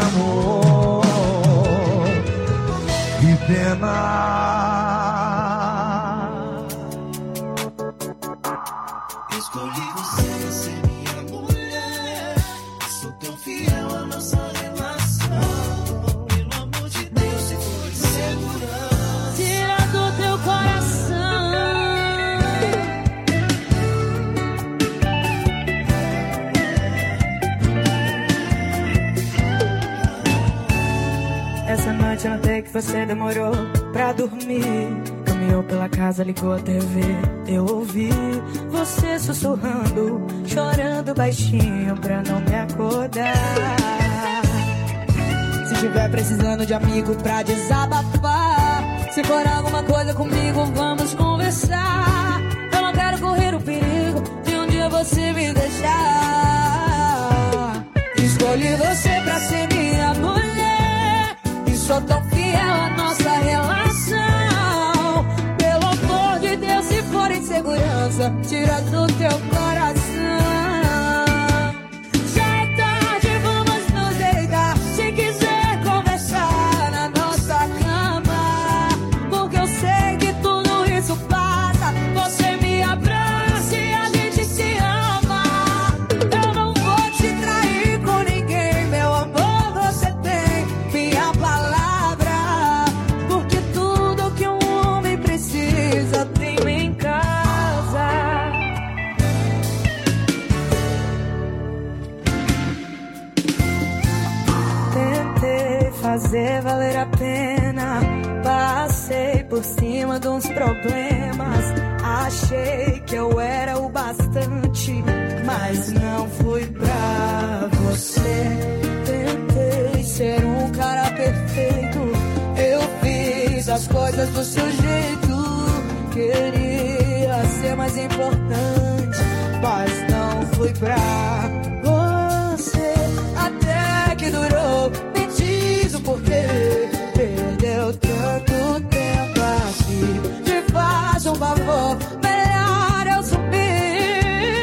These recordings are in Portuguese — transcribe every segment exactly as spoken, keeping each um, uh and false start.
amor. Que pena. Escolhi você ser minha mulher. Sou tão fiel à nossa relação. Pelo amor de Deus, se for insegurança, tira do teu coração. Essa noite eu notei que você demorou pra dormir. Caminhou pela casa, ligou a T V. Eu ouvi você sussurrando, chorando baixinho pra não me acordar. Se tiver precisando de amigo pra desabafar, se for alguma coisa comigo, vamos conversar. Eu não quero correr o perigo de um dia você me deixar. Escolhi você pra ser minha mulher e sou tão fiel à nossa relação. Pelo amor de Deus, se for insegurança, tira do teu coração. Já é tarde, vamos nos deitar. Se quiser conversar na nossa cama, porque eu sei que tudo isso passa. Você me abraça e a gente se ama. Eu não vou te trair com ninguém, meu amor, você tem minha palavra. Porque tudo que um homem precisa tem em casa. Tentei fazer valer a pena, passei por cima de uns problemas. Achei que eu era o bastante, mas não fui pra você. Tentei ser um cara perfeito, eu fiz as coisas do seu jeito. Queria ser mais importante, mas não fui pra você. Até que durou, me diz o porquê. Perdeu tanto tempo aqui. Te faço um favor, melhor eu sumir.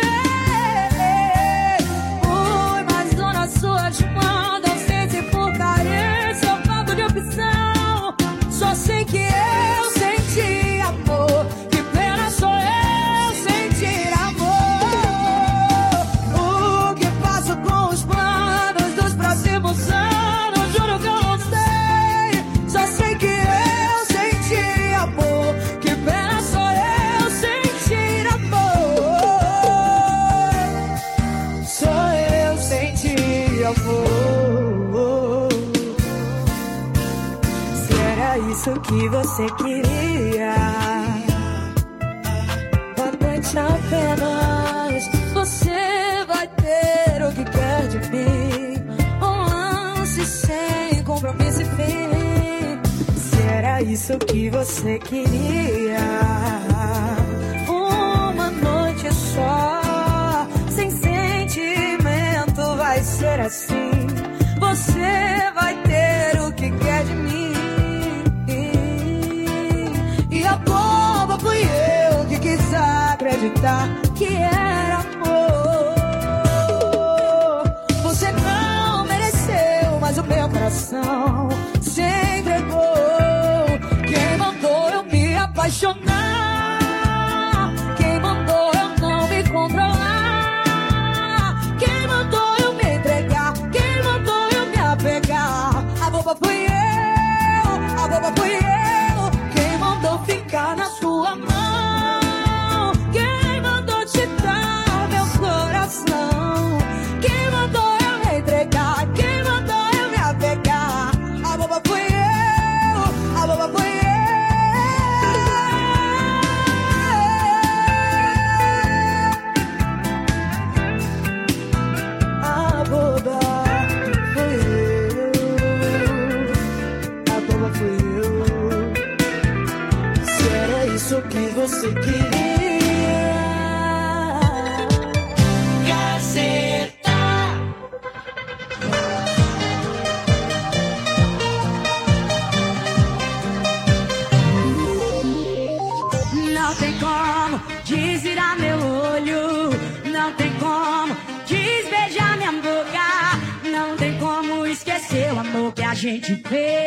Fui mais um nas suas mãos, não sei se por carência ou falta de opção. Só sei que eu senti amor. Que pena sou eu sentir amor. O que faço com os planos dos próximos anos? Juro que eu não sei. Só sei que eu senti amor. Que pena sou eu sentir amor. Só eu sentir amor. Se era isso que você queria, boa noite apenas. Você vai ter o que quer de mim. Um lance sem compromisso e fim. Se era isso que você queria, uma noite só, sem sentimento, vai ser assim. Você vai ter o que quer de mim. E a boba fui eu que quis acreditar que era amor. Você não mereceu, mas o meu coração se entregou. Quem mandou eu me apaixonar? Quem mandou eu não me controlar? Quem mandou eu me entregar? Quem mandou eu me apegar? A boba fui eu, a boba fui eu. Quem mandou ficar na sua mão? Quem mandou te dar meu coração? Quem mandou eu me entregar? Quem mandou eu me apegar? A boba fui eu, a boba fui eu. A boba fui eu, a boba fui eu. Se era isso que você queria, Gazeta. Não tem como desvirar meu olho, não tem como desbeijar minha boca, não tem como esquecer esquecer o amor que a gente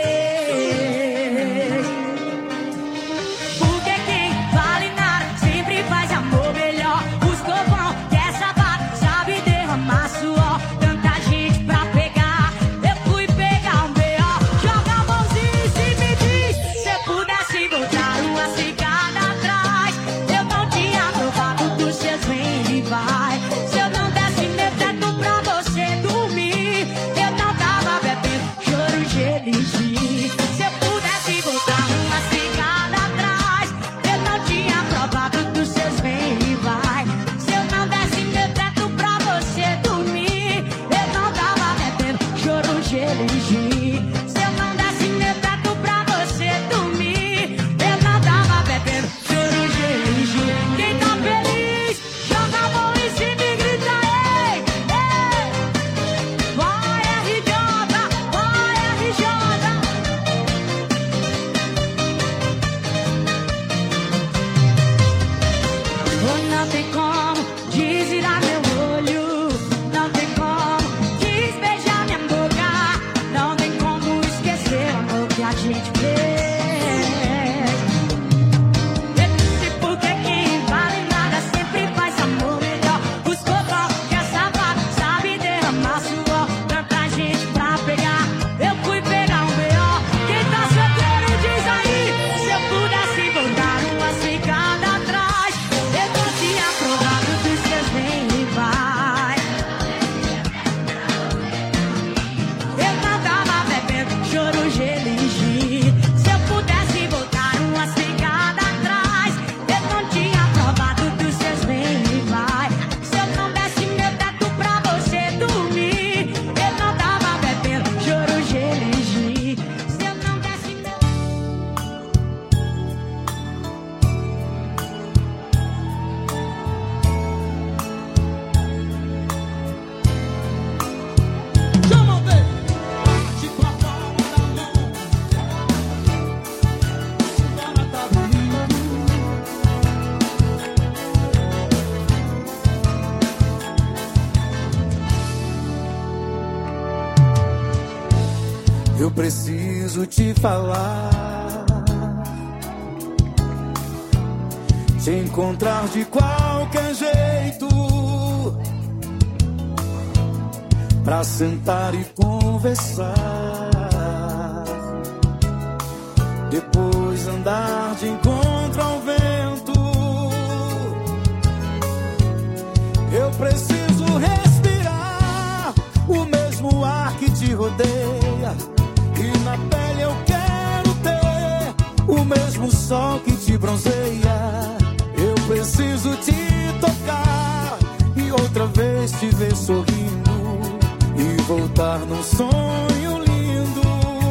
fez. Porque quem vale nada sempre faz amor melhor. Os povão que é safado sabe derramar suor. Tanta gente pra pegar, eu fui pegar um B O. Joga a mãozinha e se me diz, se eu pudesse voltar uma cicada atrás, eu não tinha provado dos seus vem e vai. Se eu não desse meu teto pra você dormir, eu não tava bebendo choro de elixir. Se eu pudesse voltar uma cicada atrás, eu não tinha provado dos seus vem e vai. Se eu não desse meu teto pra você dormir, eu não tava bebendo choro de elixir. Se eu não desse meu teto pra você dormir, eu não tava bebendo choro de elixir. Quem tá feliz, joga a mão em cima e grita ei, ei. Vai R J, vai R J. Oh, não tem como desvirar meu olho, não tem como desbeijar minha boca, não tem como esquecer o amor que a gente fez. Porque quem vale nada sempre faz amor melhor. Os povão que é safado sabe derramar suor. Tanta gente pra pegar, eu fui pegar um B O. Quem tá solteiro diz aí, se eu pudesse voltar uma cicada atrás, eu não tinha provado dos seus vem e vai. Eu não tava bebendo choro de elixir. Se eu pudesse voltar uma cicada atrás, eu não tinha provado dos seus vem e vai. Se eu não desse meu teto pra você dormir, eu não tava bebendo choro de elixir. Se eu não desse meu... Chama o bem, bate com a palma da mão. Agora tá bonito. Eu preciso te falar, te encontrar de qualquer jeito, pra sentar e conversar, depois andar de encontro ao vento. Eu preciso respirar o mesmo ar que te rodeia, e na pele eu quero ter o mesmo sol que te bronzeia. Eu preciso te tocar e outra vez te ver sorrindo, e voltar num sonho lindo.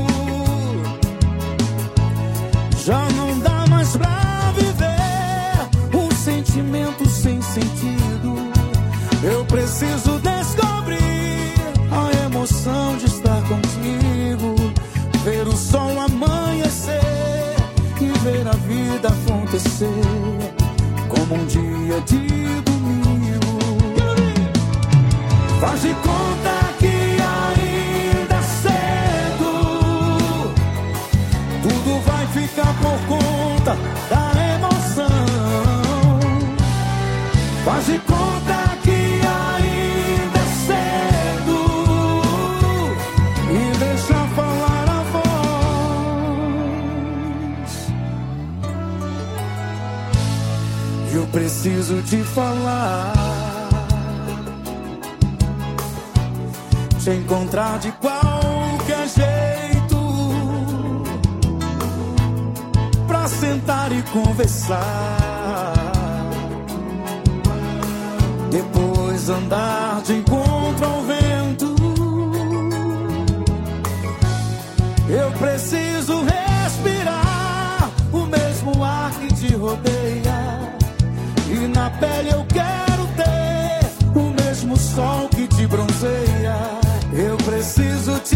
Já não dá mais pra viver um sentimento sem sentido. Eu preciso descobrir a emoção de estar contigo, ver o sol amanhecer e ver a vida acontecer como um dia de domingo. Faz de conta que ainda é cedo, tudo vai ficar por conta da emoção. Faz de conta que ainda é cedo e deixa falar a voz. Eu preciso te falar, te encontrar de qualquer jeito, pra sentar e conversar, depois andar de encontro ao vento. Eu preciso respirar o mesmo ar que te rodeia, e na pele eu quero ter o mesmo sol que te bronzeia.